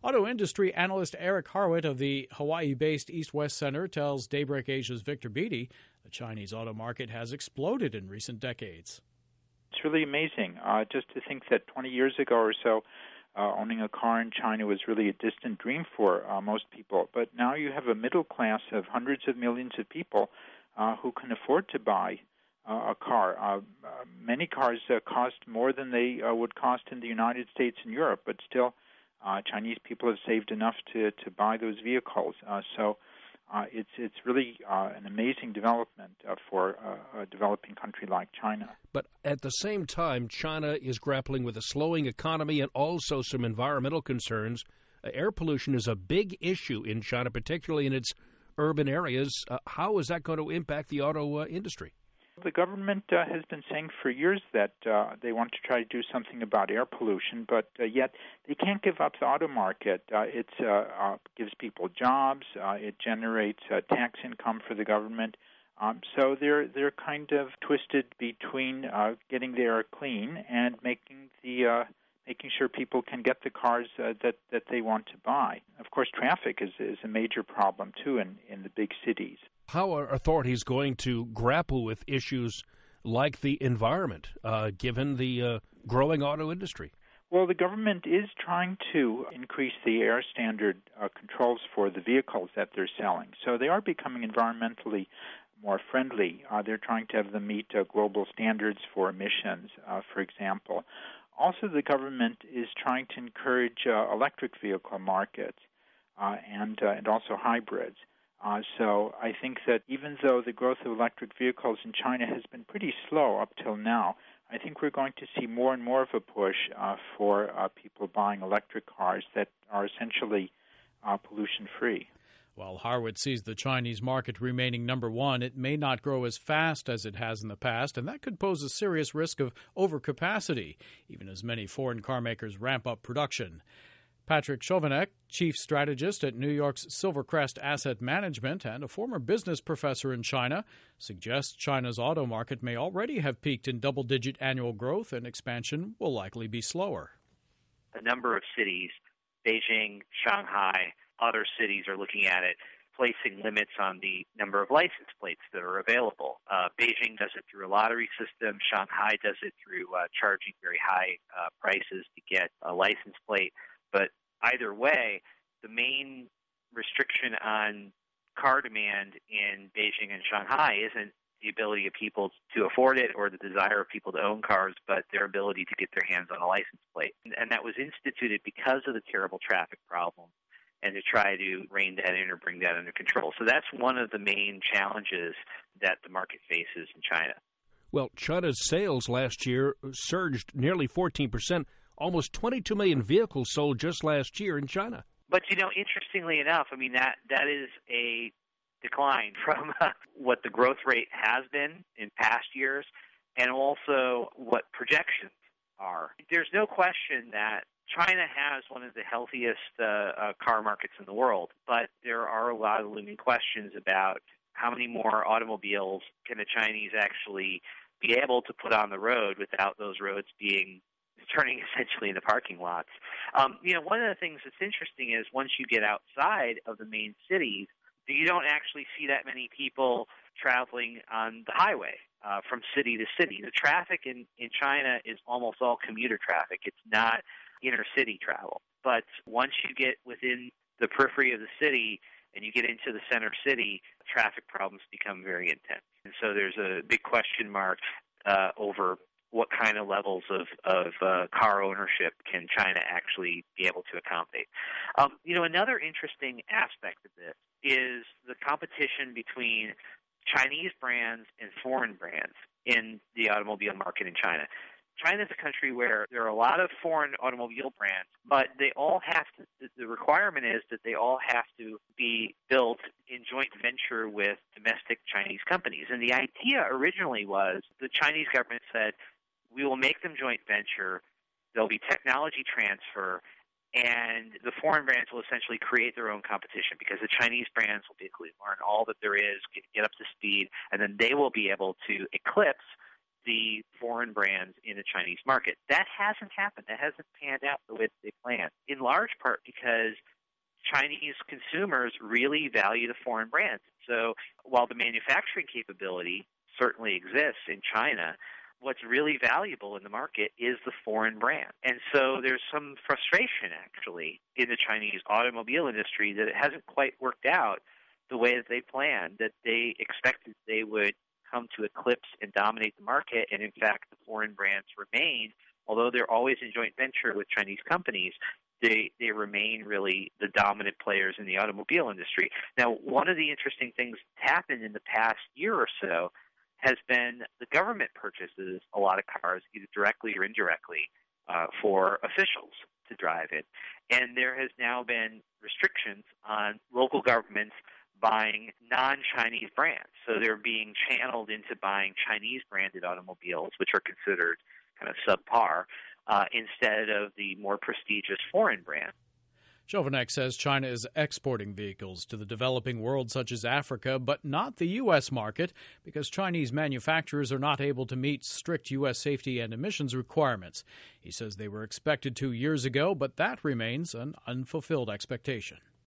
Auto industry analyst Eric Harwit of the Hawaii-based East-West Center tells Daybreak Asia's Victor Beattie the Chinese auto market has exploded in recent decades. It's really amazing. Just to think that 20 years ago or so, owning a car in China was really a distant dream for most people. But now you have a middle class of hundreds of millions of people who can afford to buy a car. Many cars cost more than they would cost in the United States and Europe, but still Chinese people have saved enough to buy those vehicles. So it's really an amazing development for a developing country like China. But at the same time, China is grappling with a slowing economy and also some environmental concerns. Air pollution is a big issue in China, particularly in its urban areas. How is that going to impact the auto industry? The government has been saying for years that they want to try to do something about air pollution, but yet they can't give up the auto market. It gives people jobs. It generates tax income for the government. So they're kind of twisted between getting the air clean and making sure people can get the cars that they want to buy. Of course, traffic is a major problem too in the big cities. How are authorities going to grapple with issues like the environment, given the growing auto industry? Well, the government is trying to increase the air standard controls for the vehicles that they're selling. So they are becoming environmentally more friendly. They're trying to have them meet global standards for emissions, for example. Also, the government is trying to encourage electric vehicle markets and also hybrids. So I think that even though the growth of electric vehicles in China has been pretty slow up till now, I think we're going to see more and more of a push for people buying electric cars that are essentially pollution-free. While Harwood sees the Chinese market remaining number one, it may not grow as fast as it has in the past, and that could pose a serious risk of overcapacity, even as many foreign car makers ramp up production. Patrick Chovanec, chief strategist at New York's Silvercrest Asset Management and a former business professor in China, suggests China's auto market may already have peaked in double-digit annual growth and expansion will likely be slower. A number of cities, Beijing, Shanghai, other cities are looking at it, placing limits on the number of license plates that are available. Beijing does it through a lottery system. Shanghai does it through charging very high prices to get a license plate. But either way, the main restriction on car demand in Beijing and Shanghai isn't the ability of people to afford it or the desire of people to own cars, but their ability to get their hands on a license plate. And that was instituted because of the terrible traffic problem and to try to rein that in or bring that under control. So that's one of the main challenges that the market faces in China. Well, China's sales last year surged nearly 14%. Almost 22 million vehicles sold just last year in China. But, interestingly enough, that is a decline from what the growth rate has been in past years and also what projections are. There's no question that China has one of the healthiest car markets in the world, but there are a lot of looming questions about how many more automobiles can the Chinese actually be able to put on the road without those roads turning essentially into parking lots. One of the things that's interesting is once you get outside of the main cities, you don't actually see that many people traveling on the highway from city to city. The traffic in China is almost all commuter traffic. It's not inner city travel. But once you get within the periphery of the city and you get into the center city, traffic problems become very intense. And so there's a big question mark over what kind of levels of car ownership can China actually be able to accommodate. Another interesting aspect of this is the competition between Chinese brands and foreign brands in the automobile market in China. China is a country where there are a lot of foreign automobile brands, but they all have to, the requirement is that they all have to be built in joint venture with domestic Chinese companies. And the idea originally was the Chinese government said, we will make them joint venture, there'll be technology transfer, and the foreign brands will essentially create their own competition because the Chinese brands will basically learn all that there is, get up to speed, and then they will be able to eclipse the foreign brands in the Chinese market. That hasn't happened. That hasn't panned out the way that they planned, in large part because Chinese consumers really value the foreign brands. So while the manufacturing capability certainly exists in China, what's really valuable in the market is the foreign brand. And so there's some frustration, actually, in the Chinese automobile industry that it hasn't quite worked out the way that they planned, that they expected they would come to eclipse and dominate the market. And in fact, the foreign brands remain, although they're always in joint venture with Chinese companies, they remain really the dominant players in the automobile industry. Now, one of the interesting things that's happened in the past year or so has been the government purchases a lot of cars, either directly or indirectly, for officials to drive it. And there has now been restrictions on local governments buying non-Chinese brands. So they're being channeled into buying Chinese-branded automobiles, which are considered kind of subpar, instead of the more prestigious foreign brands. Chovanec says China is exporting vehicles to the developing world such as Africa, but not the U.S. market because Chinese manufacturers are not able to meet strict U.S. safety and emissions requirements. He says they were expected to years ago, but that remains an unfulfilled expectation.